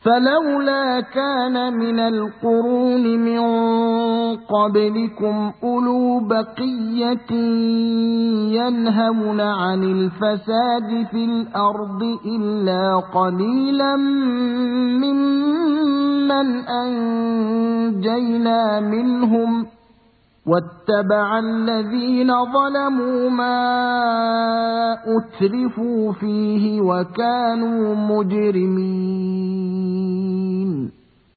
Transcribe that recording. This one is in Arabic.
فلولا كان من القرون من قبلكم أولو بقية ينهون عن الفساد في الأرض إلا قليلا ممن أنجينا منهم واتبع الذين ظلموا ما أترفوا فيه وكانوا مجرمين.